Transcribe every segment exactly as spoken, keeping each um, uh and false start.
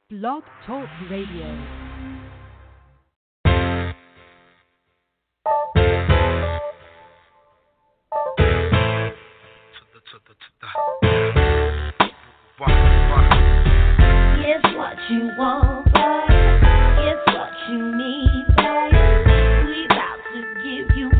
Blog Talk Radio. It's what you want, babe. It's what you need, babe. We about to give you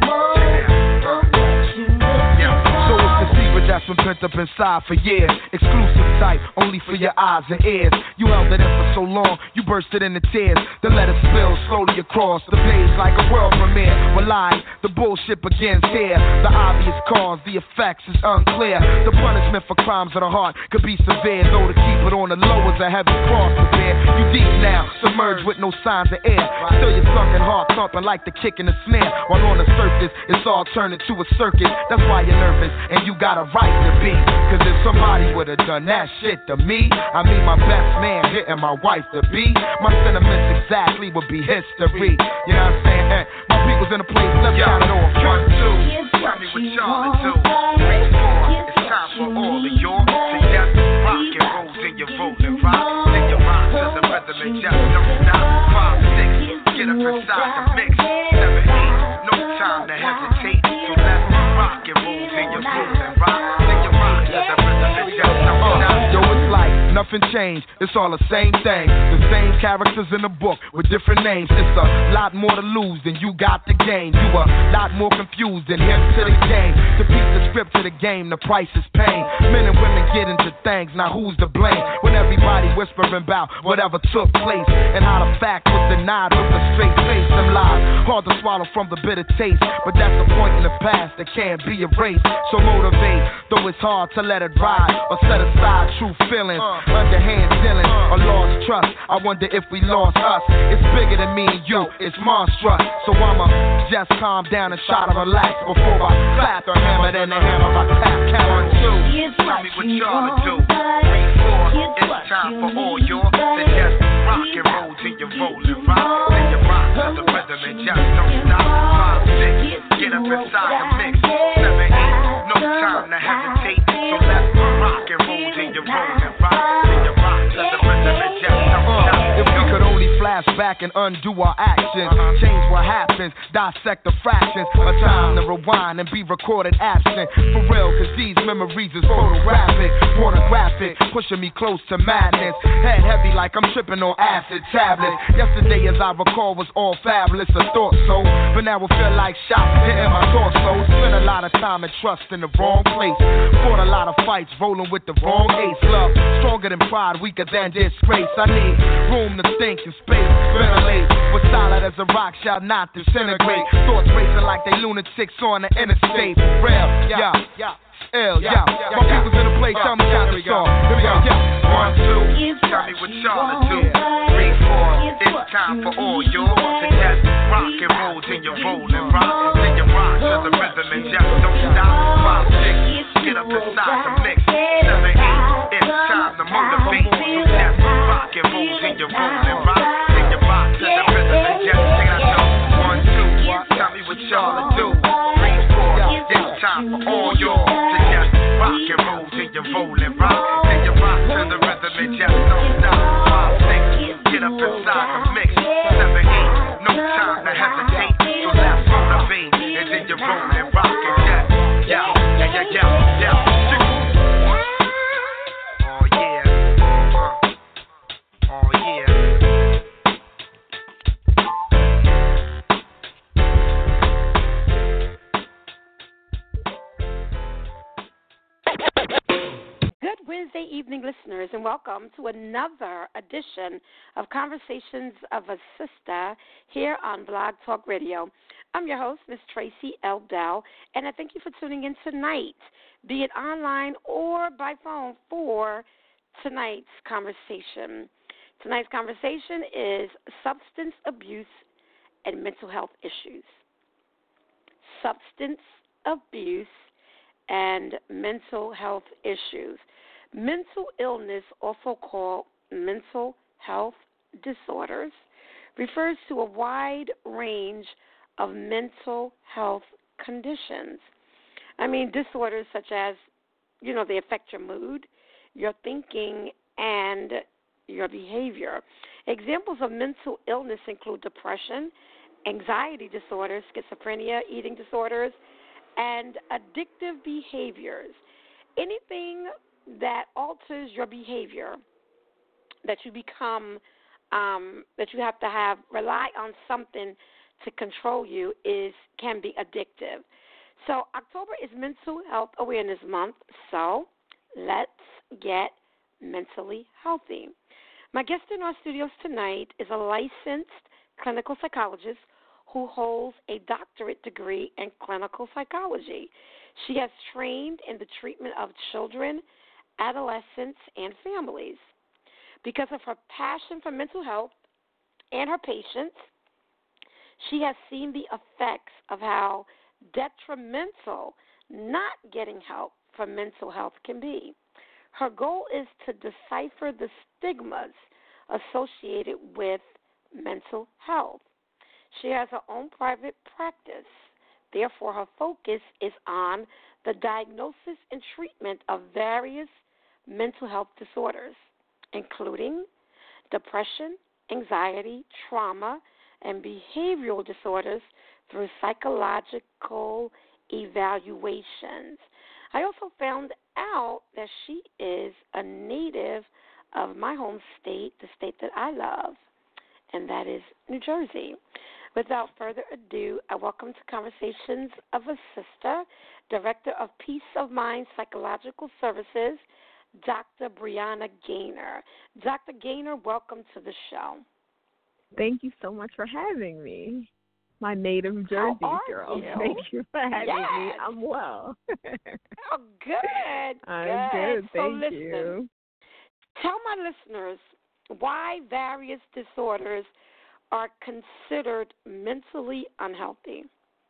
more of what you looking for. So it's the secret that's been pent up inside for years. Exclusive type, only for your eyes and ears. You held it in for so long, you bursted into tears. Then let it spill slowly across the page like a world premiere. Well, lies, the bullshit begins here. The obvious cause, the effects is unclear. The punishment for crimes of the heart could be severe, though to keep it on the low is a heavy cross to bear. You deep now, submerged with no signs of air. Still your sunken heart thumping like the kick in the snare. While on the surface, it's all turned into a circus. That's why you're nervous, and you got a right to be. Cause if somebody would've done that shit to me, I mean my best man hitting my wife to be, my sentiments exactly would be history. You know what I'm saying? Eh, my people's in the place, let's count it off. One, two, tell me what y'all do. Three, four, it's time for all of your to just rock and roll, then you roll and rock. Then you rock to the rhythm and just don't stop. Five, six, get up inside the mix. Seven, eight, no time to hesitate. So let's rock and roll, then you roll and rock. Then you rock to the rhythm and just don't stop. Yo, it's like nothing changed, it's all the same thing. The same characters in the book with different names. It's a lot more to lose than you got to gain. You a lot more confused than hip to the game. To beat the script to the game, the price is pain. Men and women get into things, now who's to blame? When everybody whispering about whatever took place, and how the fact was denied with a straight face. Them lies, hard to swallow from the bitter taste, but that's a point in the past that can't be erased. So motivate, though it's hard to let it ride, or set aside true feelings, underhand dealing, or lost trust. I wonder if we lost us. It's bigger than me and you, it's monstrous. So I'ma just calm down and try to relax before I clap the hammer, then the hammer I tap. Count one, two, tell me what y'all to do. Three, four, it's time for all your to just rock and roll till you roll and rock. Then you rock to the rhythm and just don't stop. Five, six, get up inside the mix. Seven, eight, no time to hesitate. So let's rock and roll till you roll and rock. Then you rock to the rhythm and just don't stop. If we could only flash back and undo our actions, change what happens, dissect the fractions. A time to rewind and be recorded absent. For real, cause these memories is photographic, pornographic, pushing me close to madness. Head heavy like I'm tripping on acid tablets. Yesterday, as I recall, was all fabulous, I thought so. But now it feel like shots hitting my torso. Spent a lot of time and trust in the wrong place. Fought a lot of fights, rolling with the wrong ace. Love, stronger than pride, weaker than disgrace. I need room to think and space to ventilate. But solid as a rock shall not disintegrate. Thoughts racing like they lunatics on the interstate. For real, yeah, yeah. L, yeah, my people's in the place, tell me how to start. Here we go, yeah. One, two, tell me what y'all do. Three, four, it's time for all y'all to just rock and roll till you roll and rock. Then you rock to the rhythm and just don't stop. Five, six, get up inside the mix. Seven, eight, it's time to motivate. So just rock and roll till you roll and rock. Then you rock to the rhythm and just sing it out. One, two, tell me what y'all do. Three, four, it's time for all y'all. Rock and roll till you roll and rock. Then you rock to the rhythm and just don't stop. Five, six, get up inside the mix. Seven, eight, no time to hesitate. So let's motivate, and then you roll and rock and just, yeah, yeah, yeah, yeah, yeah. Oh yeah, uh. oh yeah. Wednesday evening, listeners, and welcome to another edition of Conversations of a Sister here on Blog Talk Radio. I'm your host, Miss Tracy L. Dow, and I thank you for tuning in tonight, be it online or by phone, for tonight's conversation. Tonight's conversation is substance abuse and mental health issues. Substance abuse and mental health issues. Mental illness, also called mental health disorders, refers to a wide range of mental health conditions. I mean, disorders such as, you know, they affect your mood, your thinking, and your behavior. Examples of mental illness include depression, anxiety disorders, schizophrenia, eating disorders, and addictive behaviors. Anything that alters your behavior, that you become, um, that you have to have, rely on something to control you, is can be addictive. So October is Mental Health Awareness Month, so let's get mentally healthy. My guest in our studios tonight is a licensed clinical psychologist who holds a doctorate degree in clinical psychology. She has trained in the treatment of children, adolescents, and families. Because of her passion for mental health and her patients, she has seen the effects of how detrimental not getting help for mental health can be. Her goal is to decipher the stigmas associated with mental health. She has her own private practice. Therefore, her focus is on the diagnosis and treatment of various mental health disorders, including depression, anxiety, trauma, and behavioral disorders through psychological evaluations. I also found out that she is a native of my home state, the state that I love, and that is New Jersey. Without further ado, I welcome to Conversations of a Sister, Director of Peace of Mind Psychological Services, Doctor Brianna Gaynor. Doctor Gaynor, welcome to the show. Thank you so much for having me. My native Jersey girl. You? Thank you for having yes. me. I'm well. Oh, good. I'm good. good. So Thank listen, you. Tell my listeners why various disorders are considered mentally unhealthy.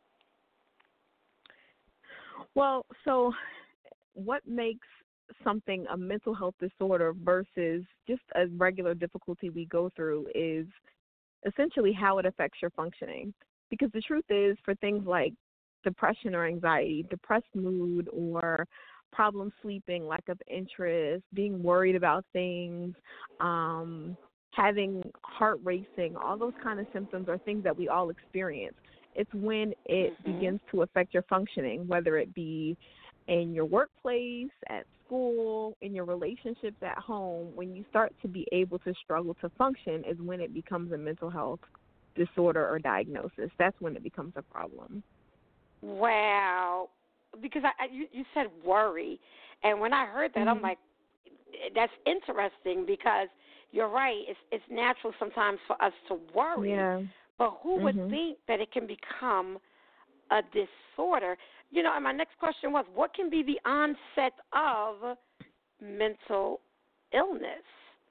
Well, so what makes something a mental health disorder versus just a regular difficulty we go through is essentially how it affects your functioning. Because the truth is, for things like depression or anxiety, depressed mood or problem sleeping, lack of interest, being worried about things, um, having heart racing, all those kind of symptoms are things that we all experience. It's when it mm-hmm. begins to affect your functioning, whether it be in your workplace, at school, in your relationships at home. When you start to be able to struggle to function is when it becomes a mental health disorder or diagnosis. That's when it becomes a problem. Wow. Because I, you, you said worry, and when I heard that, mm-hmm. I'm like, that's interesting because you're right. It's, it's natural sometimes for us to worry, yeah. but who mm-hmm. would think that it can become a disorder? You know, and my next question was, what can be the onset of mental illness?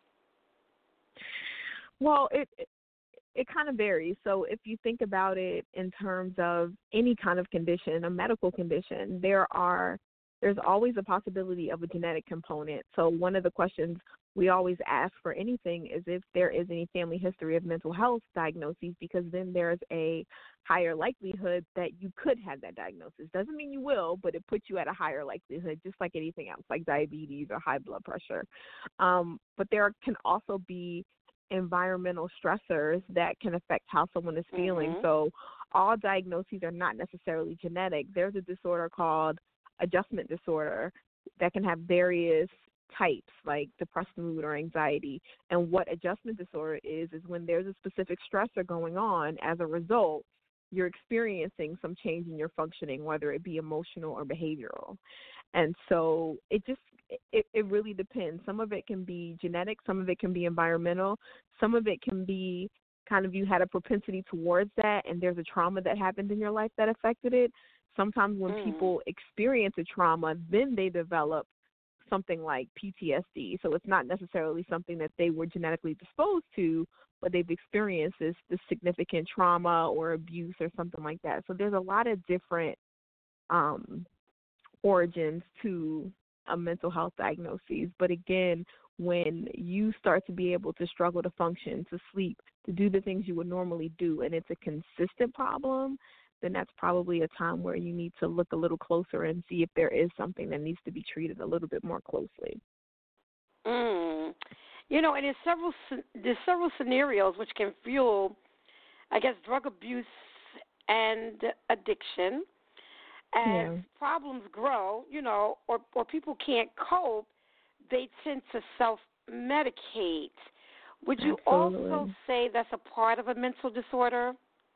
Well, it it, it kind of varies. So if you think about it in terms of any kind of condition, a medical condition, there are there's always a possibility of a genetic component. So one of the questions we always ask for anything is if there is any family history of mental health diagnoses, because then there's a higher likelihood that you could have that diagnosis. Doesn't mean you will, but it puts you at a higher likelihood, just like anything else, like diabetes or high blood pressure. Um, but there can also be environmental stressors that can affect how someone is feeling. Mm-hmm. So all diagnoses are not necessarily genetic. There's a disorder called adjustment disorder that can have various types, like depressed mood or anxiety. And what adjustment disorder is, is when there's a specific stressor going on. As a result, you're experiencing some change in your functioning, whether it be emotional or behavioral. And so it just, it, it really depends. Some of it can be genetic, some of it can be environmental, some of it can be kind of you had a propensity towards that and there's a trauma that happened in your life that affected it. Sometimes when mm. people experience a trauma, then they develop something like P T S D. So it's not necessarily something that they were genetically disposed to, but they've experienced this, this significant trauma or abuse or something like that. So there's a lot of different um, origins to a mental health diagnosis. But again, when you start to be able to struggle to function, to sleep, to do the things you would normally do, and it's a consistent problem, then that's probably a time where you need to look a little closer and see if there is something that needs to be treated a little bit more closely. Mm. You know, and there's several there's several scenarios which can fuel, I guess, drug abuse and addiction. As Yeah. problems grow, you know, or or people can't cope, they tend to self-medicate. Would you Absolutely. also say that's a part of a mental disorder?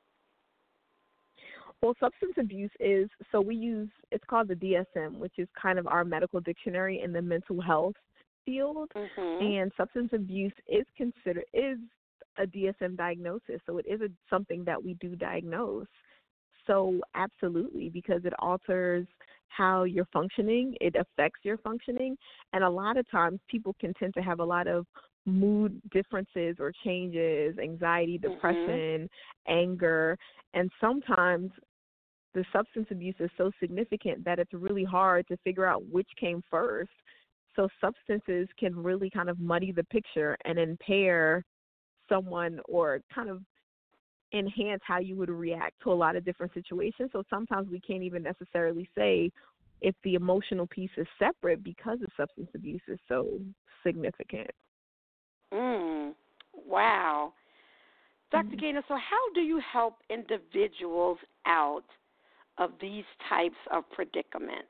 Well, substance abuse is, so we use, it's called the D S M, which is kind of our medical dictionary in the mental health field. Mm-hmm. And substance abuse is considered, is a D S M diagnosis. So it is a, something that we do diagnose. So absolutely, because it alters how you're functioning, it affects your functioning. And a lot of times people can tend to have a lot of mood differences or changes, anxiety, depression, mm-hmm. anger. And sometimes the substance abuse is so significant that it's really hard to figure out which came first. So substances can really kind of muddy the picture and impair someone or kind of enhance how you would react to a lot of different situations. So sometimes we can't even necessarily say if the emotional piece is separate because the substance abuse is so significant. Mm, wow. Doctor Mm-hmm. Gaynor, so how do you help individuals out of these types of predicaments?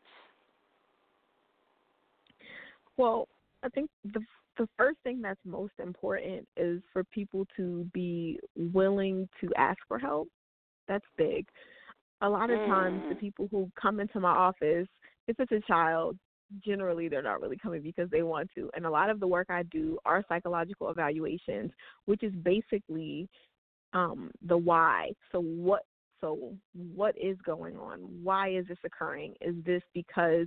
Well, I think the the first thing that's most important is for people to be willing to ask for help. That's big. A lot of times the people who come into my office, if it's a child, generally they're not really coming because they want to. And a lot of the work I do are psychological evaluations, which is basically um, the why. So what so what is going on? Why is this occurring? Is this because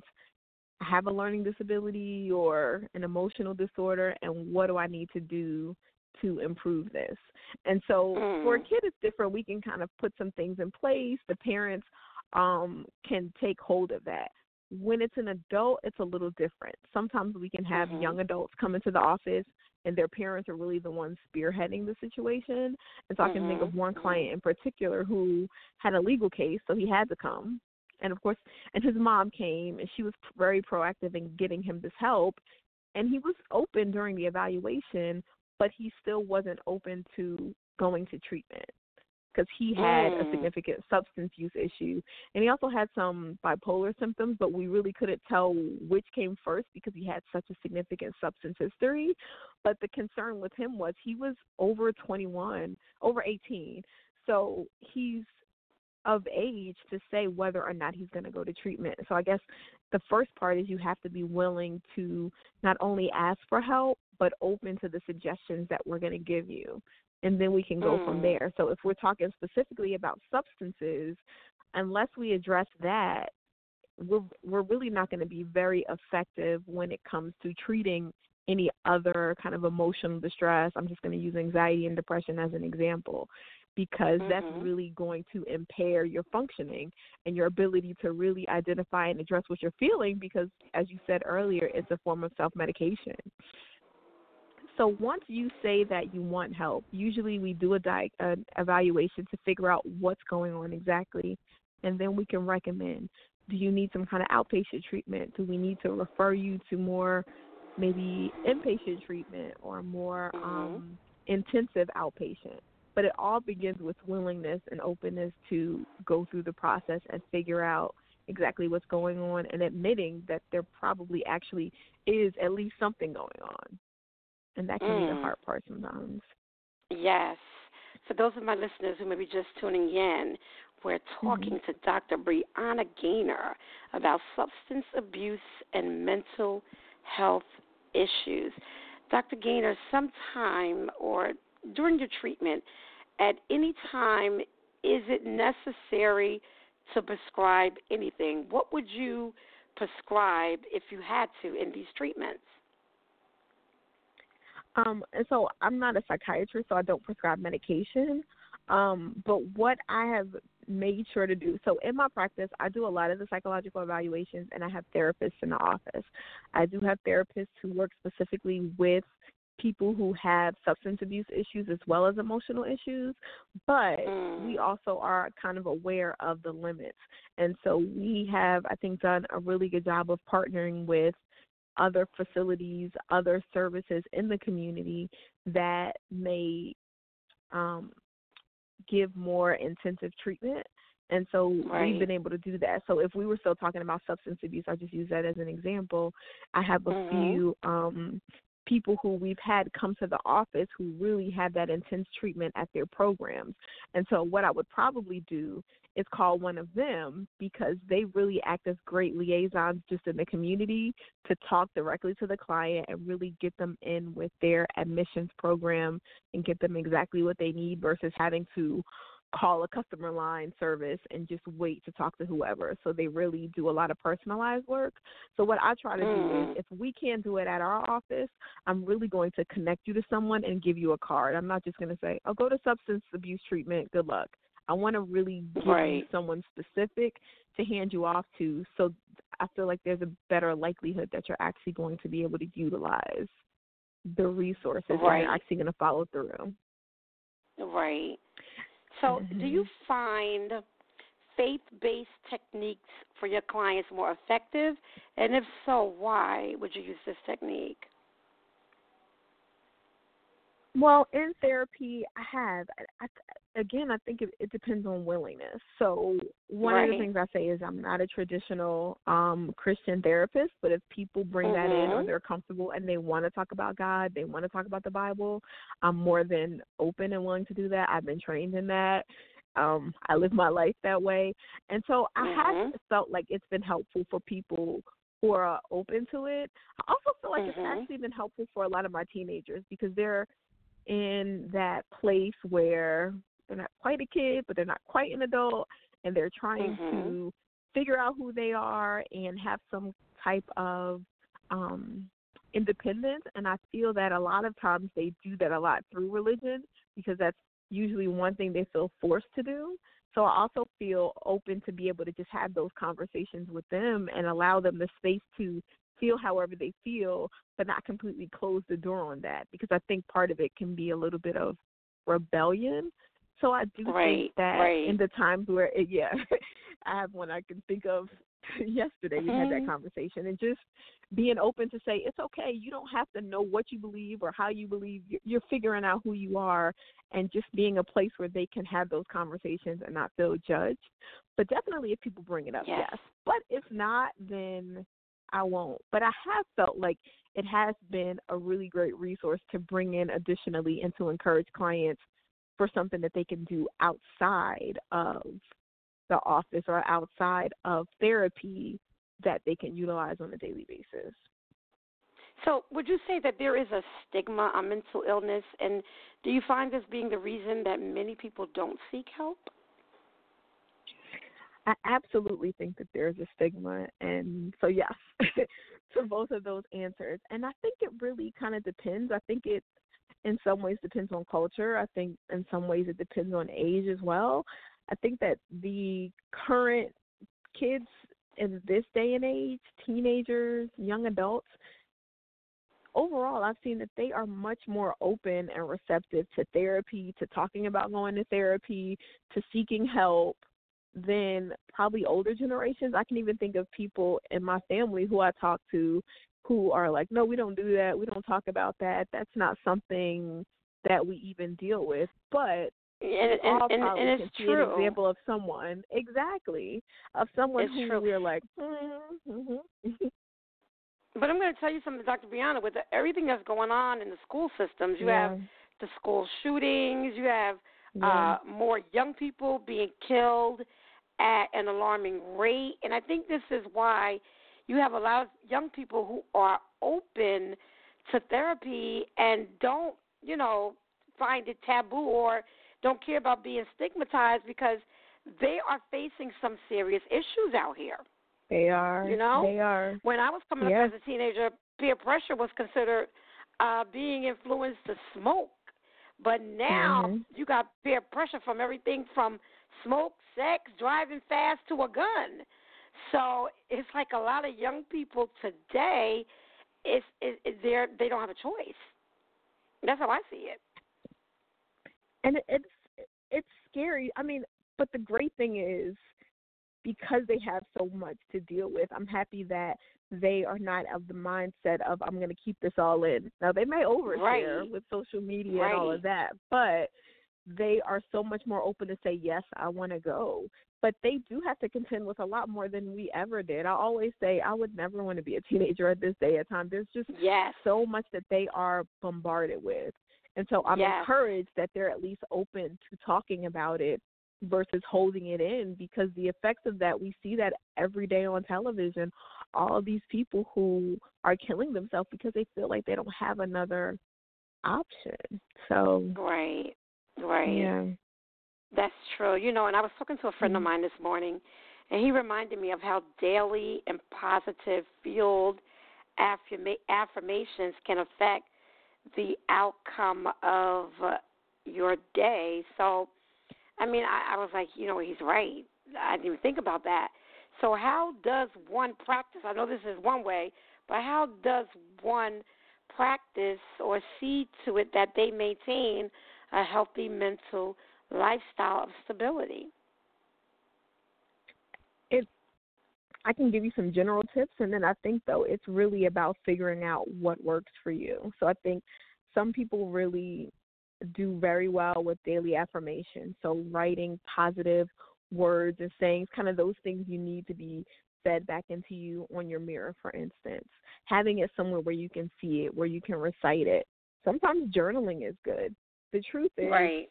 I have a learning disability or an emotional disorder, and what do I need to do to improve this? And so mm. for a kid, it's different. We can kind of put some things in place. The parents um, can take hold of that. When it's an adult, it's a little different. Sometimes we can have mm-hmm. young adults come into the office, and their parents are really the ones spearheading the situation. And so mm-hmm. I can think of one client in particular who had a legal case, so he had to come. And, of course, and his mom came, and she was very proactive in getting him this help. And he was open during the evaluation, but he still wasn't open to going to treatment because he had mm. a significant substance use issue. And he also had some bipolar symptoms, but we really couldn't tell which came first because he had such a significant substance history. But the concern with him was he was over twenty-one, over eighteen. So he's of age to say whether or not he's going to go to treatment. So I guess the first part is you have to be willing to not only ask for help, but open to the suggestions that we're going to give you. And then we can go mm. from there. So if we're talking specifically about substances, unless we address that, we're, we're really not going to be very effective when it comes to treating any other kind of emotional distress. I'm just going to use anxiety and depression as an example, because mm-hmm. that's really going to impair your functioning and your ability to really identify and address what you're feeling because, as you said earlier, it's a form of self-medication. So once you say that you want help, usually we do a di- an evaluation to figure out what's going on exactly, and then we can recommend, do you need some kind of outpatient treatment? Do we need to refer you to more maybe inpatient treatment or more mm-hmm. um, intensive outpatient? But it all begins with willingness and openness to go through the process and figure out exactly what's going on and admitting that there probably actually is at least something going on. And that can mm. be the hard part sometimes. Yes. For those of my listeners who may be just tuning in, we're talking mm-hmm. to Doctor Brianna Gaynor about substance abuse and mental health issues. Doctor Gaynor, sometime or during your treatment, at any time, is it necessary to prescribe anything? What would you prescribe if you had to in these treatments? Um, and so I'm not a psychiatrist, so I don't prescribe medication. Um, but what I have made sure to do, so in my practice, I do a lot of the psychological evaluations, and I have therapists in the office. I do have therapists who work specifically with people who have substance abuse issues as well as emotional issues, but mm. we also are kind of aware of the limits. And so we have, I think, done a really good job of partnering with other facilities, other services in the community that may um, give more intensive treatment. And so right. we've been able to do that. So if we were still talking about substance abuse, I just use that as an example. I have a mm-hmm. few um, people who we've had come to the office who really have that intense treatment at their programs. And so what I would probably do is call one of them, because they really act as great liaisons just in the community to talk directly to the client and really get them in with their admissions program and get them exactly what they need versus having to call a customer line service and just wait to talk to whoever. So they really do a lot of personalized work. So what I try to mm. do is, if we can't do it at our office, I'm really going to connect you to someone and give you a card. I'm not just going to say, oh, go to substance abuse treatment, good luck. I want to really give right. you someone specific to hand you off to, so I feel like there's a better likelihood that you're actually going to be able to utilize the resources right. and you're actually going to follow through. Right. So mm-hmm. do you find faith-based techniques for your clients more effective? And if so, why would you use this technique? Well, in therapy, I have. I, I, again, I think it, it depends on willingness. So one right. of the things I say is I'm not a traditional um, Christian therapist, but if people bring mm-hmm. that in or they're comfortable and they want to talk about God, they want to talk about the Bible, I'm more than open and willing to do that. I've been trained in that. Um, I live my life that way. And so I mm-hmm. have felt like it's been helpful for people who are open to it. I also feel like mm-hmm. it's actually been helpful for a lot of my teenagers, because they're in that place where they're not quite a kid, but they're not quite an adult, and they're trying mm-hmm. to figure out who they are and have some type of um, independence. And I feel that a lot of times they do that a lot through religion, because that's usually one thing they feel forced to do. So I also feel open to be able to just have those conversations with them and allow them the space to feel however they feel, but not completely close the door on that, because I think part of it can be a little bit of rebellion. So I do right, think that right. in the times where, it, yeah, I have one I can think of yesterday, we had that mm-hmm. conversation, and just being open to say, it's okay, you don't have to know what you believe or how you believe, you're, you're figuring out who you are, and just being a place where they can have those conversations and not feel judged. But definitely if people bring it up, yes. yes. But if not, then I won't. But I have felt like it has been a really great resource to bring in additionally and to encourage clients for something that they can do outside of the office or outside of therapy that they can utilize on a daily basis. So would you say that there is a stigma on mental illness, and do you find this being the reason that many people don't seek help? I absolutely think that there's a stigma, and so yes, to both of those answers. And I think it really kind of depends. I think it in some ways depends on culture. I think in some ways it depends on age as well. I think that the current kids in this day and age, teenagers, young adults, overall, I've seen that they are much more open and receptive to therapy, to talking about going to therapy, to seeking help than probably older generations. I can even think of people in my family who I talk to who are like, no, we don't do that. We don't talk about that. That's not something that we even deal with. But and, and, all and, probably and it's can see true. an example of someone, exactly, of someone it's who true. we're like, mm-hmm, mm-hmm. But I'm going to tell you something, Doctor Brianna, with the, everything that's going on in the school systems, you yeah. have the school shootings, you have yeah. uh, more young people being killed at an alarming rate. And I think this is why you have a lot of young people who are open to therapy and don't, you know, find it taboo or don't care about being stigmatized, because they are facing some serious issues out here. They are. You know? They are. When I was coming yeah. up as a teenager, peer pressure was considered uh, being influenced to smoke. But now mm-hmm. you got peer pressure from everything from smoke, sex, driving fast to a gun. So it's like a lot of young people today, it's, it, it, they're, they don't have a choice. That's how I see it. And it's it's scary. I mean, but the great thing is because they have so much to deal with, I'm happy that they are not of the mindset of, I'm going to keep this all in. Now, they may overshare Right. with social media Right. and all of that, but they are so much more open to say, yes, I want to go. But they do have to contend with a lot more than we ever did. I always say I would never want to be a teenager at this day of time. There's just Yes. so much that they are bombarded with. And so I'm Yes. encouraged that they're at least open to talking about it versus holding it in, because the effects of that, we see that every day on television. All these people who are killing themselves because they feel like they don't have another option. So, Right. Right. yeah. That's true. You know, and I was talking to a friend Mhm. of mine this morning, and he reminded me of how daily and positive fueled affirma- affirmations can affect the outcome of uh, your day. So, I mean, I, I was like, you know, he's right. I didn't even think about that. So how does one practice, I know this is one way, but how does one practice or see to it that they maintain a healthy mental lifestyle of stability? It, I can give you some general tips, and then I think, though, it's really about figuring out what works for you. So I think some people really do very well with daily affirmation. So writing positive words and sayings, kind of those things you need to be fed back into you on your mirror, for instance. Having it somewhere where you can see it, where you can recite it. Sometimes journaling is good. The truth is, Right.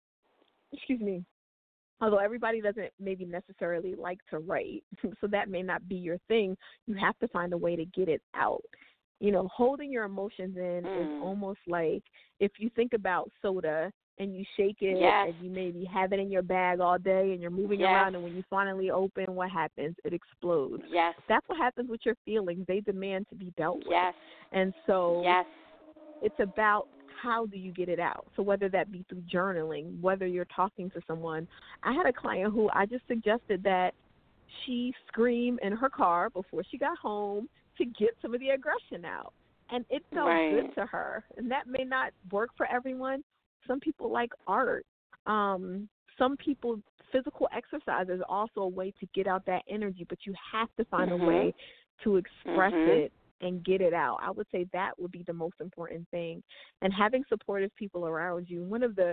excuse me, although everybody doesn't maybe necessarily like to write, so that may not be your thing, you have to find a way to get it out. You know, holding your emotions in Mm. is almost like if you think about soda and you shake it Yes. and you maybe have it in your bag all day and you're moving Yes. around, and when you finally open, what happens? It explodes. Yes. That's what happens with your feelings. They demand to be dealt with. Yes. And so Yes. it's about how do you get it out. So whether that be through journaling, whether you're talking to someone. I had a client who I just suggested that she scream in her car before she got home to get some of the aggression out. And it felt Right. good to her. And that may not work for everyone. Some people like art. Um, some people, physical exercise is also a way to get out that energy, but you have to find Mhm. a way to express Mhm. it and get it out. I would say that would be the most important thing. And having supportive people around you. One of the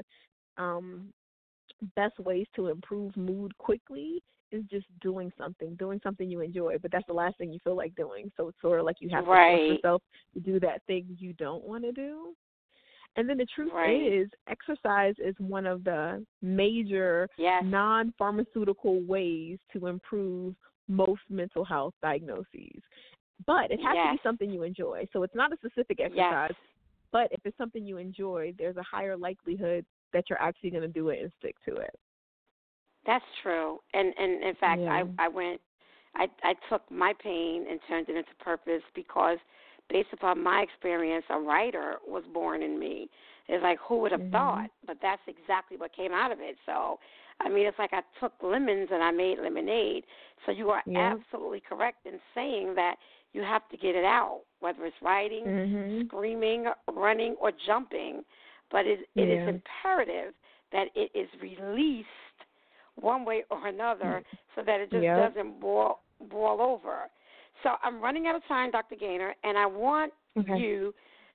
um, best ways to improve mood quickly is just doing something, doing something you enjoy, but that's the last thing you feel like doing. So it's sort of like you have to Right. force yourself to do that thing you don't want to do. And then the truth Right. is, exercise is one of the major Yes. non-pharmaceutical ways to improve most mental health diagnoses. But it has to Yes. be something you enjoy. So it's not a specific Yes. exercise, but if it's something you enjoy, there's a higher likelihood that you're actually going to do it and stick to it. That's true. And and in fact, Yeah. I I went, I I took my pain and turned it into purpose because, based upon my experience, a writer was born in me. It's like, who would have Mhm. thought? But that's exactly what came out of it. So, I mean, it's like I took lemons and I made lemonade. So you are Yeah. absolutely correct in saying that you have to get it out, whether it's writing, Mhm. screaming, running, or jumping. But it, it is Yeah. imperative that it is released one way or another so that it just Yep. doesn't boil, boil over. So I'm running out of time, Doctor Gaynor, and I want Okay. you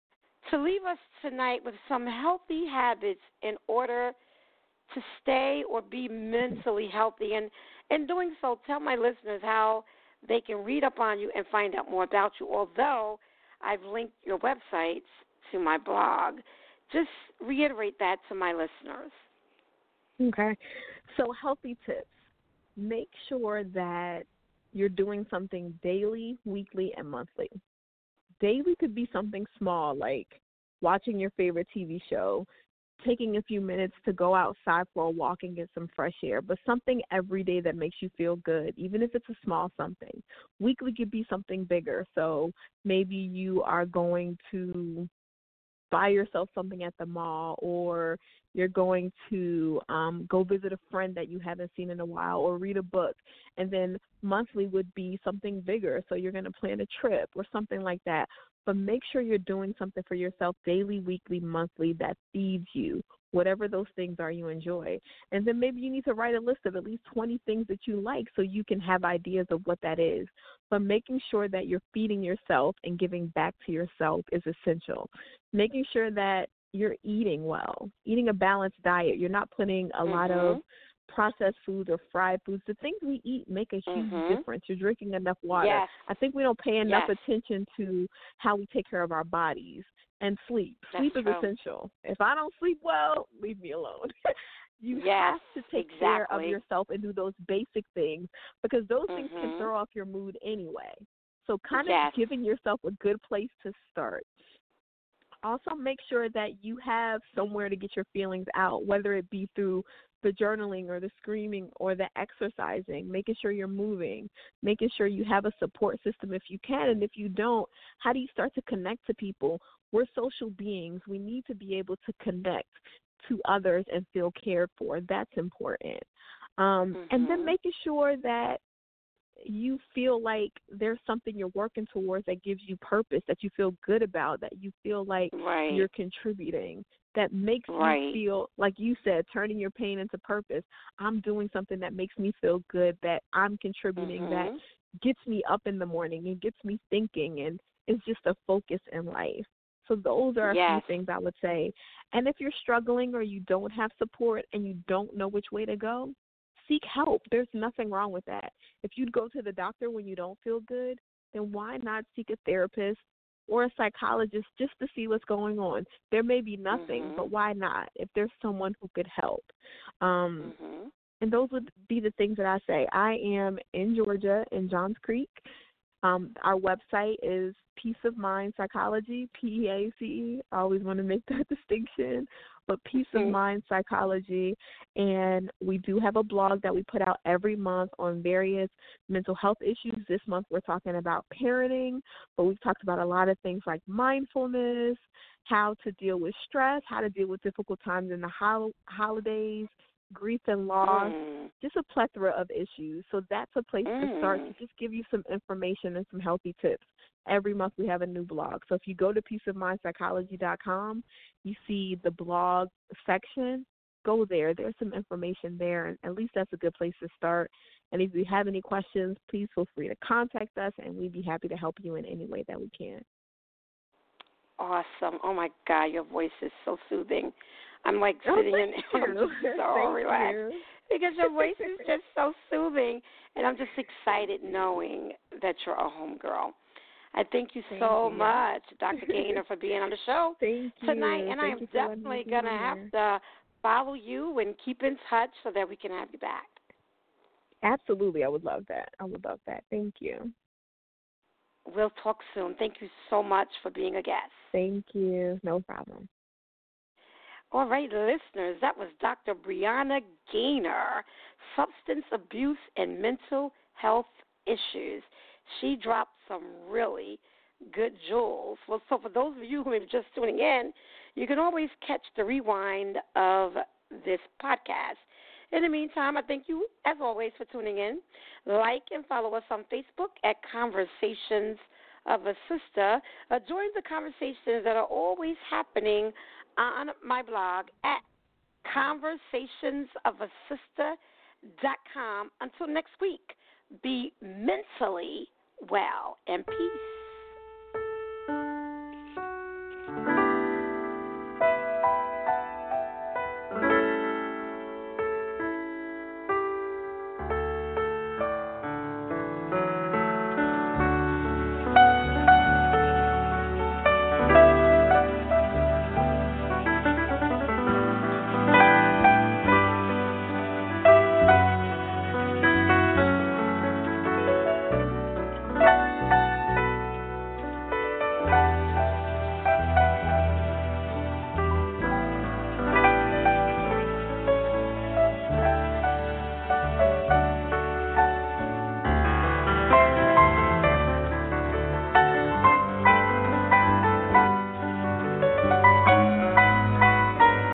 to leave us tonight with some healthy habits in order to stay or be mentally healthy. And in doing so, tell my listeners how they can read up on you and find out more about you, although I've linked your websites to my blog. Just reiterate that to my listeners. Okay. So healthy tips. Make sure that you're doing something daily, weekly, and monthly. Daily could be something small like watching your favorite T V show, taking a few minutes to go outside for a walk and get some fresh air, but something every day that makes you feel good, even if it's a small something. Weekly could be something bigger. So maybe you are going to buy yourself something at the mall, or you're going to um, go visit a friend that you haven't seen in a while, or read a book. And then monthly would be something bigger. So you're going to plan a trip or something like that. but make sure you're doing something for yourself daily, weekly, monthly that feeds you, whatever those things are you enjoy. And then maybe you need to write a list of at least twenty things that you like so you can have ideas of what that is. But making sure that you're feeding yourself and giving back to yourself is essential. Making sure that you're eating well, eating a balanced diet. You're not putting a mm-hmm. lot of processed foods or fried foods. The things we eat make a huge mm-hmm. difference. You're drinking enough water. Yes. I think we don't pay enough yes. attention to how we take care of our bodies. And sleep. That's sleep is true. essential. If I don't sleep well, leave me alone. You yes, have to take exactly. care of yourself and do those basic things because those mm-hmm. things can throw off your mood anyway. So kind yes. of giving yourself a good place to start. Also make sure that you have somewhere to get your feelings out, whether it be through the journaling or the screaming or the exercising, making sure you're moving, making sure you have a support system if you can. And if you don't, how do you start to connect to people? We're social beings. We need to be able to connect to others and feel cared for. That's important. Um, mm-hmm. And then making sure that you feel like there's something you're working towards that gives you purpose, that you feel good about, that you feel like right. you're contributing, that makes right. you feel, like you said, turning your pain into purpose. I'm doing something that makes me feel good, that I'm contributing, mm-hmm. that gets me up in the morning and gets me thinking, and it's just a focus in life. So those are a yes. few things I would say. And if you're struggling or you don't have support and you don't know which way to go, seek help. There's nothing wrong with that. If you'd go to the doctor when you don't feel good, then why not seek a therapist or a psychologist just to see what's going on? There may be nothing, mm-hmm. but why not if there's someone who could help? Um, mm-hmm. And those would be the things that I say. I am in Georgia, in Johns Creek. Um, our website is Peace of Mind Psychology, P E A C E. I always want to make that distinction, but Peace mm-hmm. of Mind Psychology. And we do have a blog that we put out every month on various mental health issues. This month we're talking about parenting, but we've talked about a lot of things like mindfulness, how to deal with stress, how to deal with difficult times in the hol- holidays, grief and loss, mm. just a plethora of issues. So that's a place mm. to start to just give you some information and some healthy tips. Every month we have a new blog. So if you go to peace of mind psychology dot com, you see the blog section, go there. There's some information there, and at least that's a good place to start. And if you have any questions, please feel free to contact us, and we'd be happy to help you in any way that we can. Awesome. Oh, my God, your voice is so soothing. I'm like sitting oh, in I'm just so thank relaxed you. because your voice is just so soothing, and I'm just excited knowing that you're a homegirl. I thank you thank so you. much, Doctor Gaynor, for being on the show thank tonight, you. and thank I am definitely going to have to follow you and keep in touch so that we can have you back. Absolutely. I would love that. I would love that. Thank you. We'll talk soon. Thank you so much for being a guest. Thank you. No problem. All right, listeners, that was Doctor Brianna Gaynor, substance abuse and mental health issues. She dropped some really good jewels. Well, so for those of you who are just tuning in, you can always catch the rewind of this podcast. In the meantime, I thank you, as always, for tuning in. Like and follow us on Facebook at Conversations of a Sister. Uh, join the conversations that are always happening on my blog at conversationsofasister dot com. Until next week, be mentally well and peace.